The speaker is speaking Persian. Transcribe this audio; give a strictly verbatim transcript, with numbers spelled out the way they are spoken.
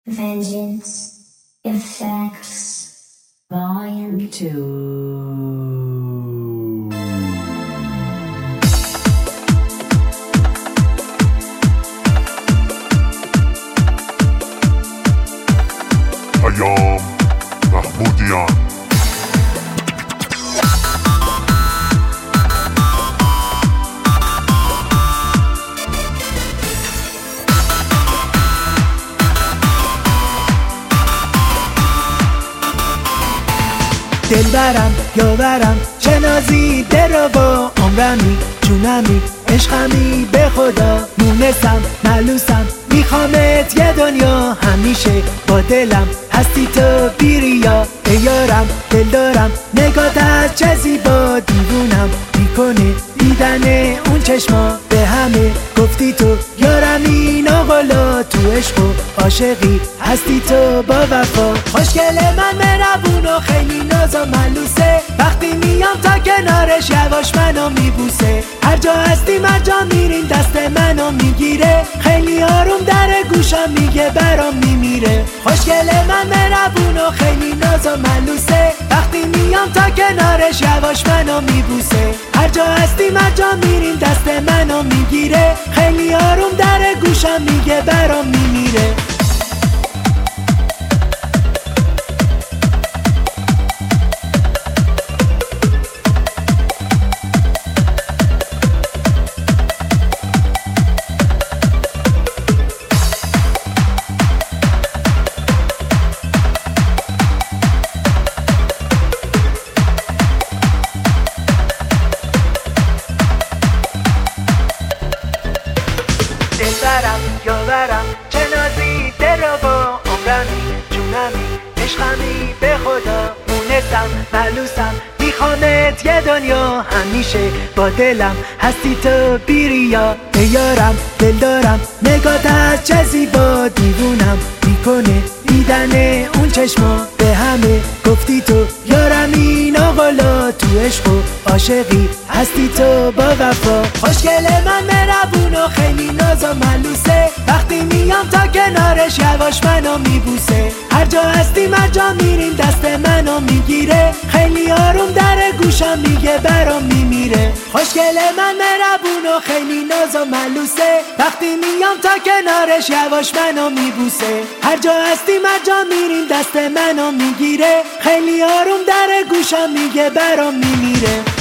Vengeance Effects Volume two. ایام محمودیان دلبرم یاورم شنازی درو با عمرمی جونمی عشقمی به خدا مونسم ملوسم میخوامت یه دنیا همیشه با دلم هستی تو بیریا ای یارم دل دارم نگات از چه زیبا دیوونم میکنه دیدن اون چشما به همه گفتی تو یارم این آقالا تو عشق و عاشقی هستی تو با وفا خوشگل من مهربون و خیلی ناز و ملوسه وقتی میام تا کنارش یواش منو میبوسه هر جا هستی مرجا میرین دست منو میگیره خیلی آروم در گوشم میگه برام میمیره خوشگل من مهربون و خیلی ناز و ملوسه وقتی میام تا کنارش یواش منو میبوسه هر جا هستی مرجا میرین دست منو میگیره خیلی آروم در گوشم میگه برام میمیره دلبرم یاورم چنازی درو با عمرمی جونمی عشقمی به خدا مونسم ملوسم میخوامت یه دنیا همیشه با دلم هستی تو بیریا ای یارم دل دارم نگات از چه زیبا دیوونم میکنه دیدن اون چشما به همه گفتی تو یارم این آقالا تو عشق و عاشقی هستی تو با وفا خوشگل من مهربون و خیلی ناز و ملوسه وقتی میام تا کنارش یواش منو میبوسه هر جا هستی مرجا میرین دست منو میگیره خیلی آروم در گوشم میگه برام میمیره خوشگل من مهربون و خیلی ناز و ملوسه وقتی میام تا کنارش یواش منو میبوسه هر جا هستی مرجا میرین دست منو میگیره خیلی آروم در گوشم میگه برام میمیره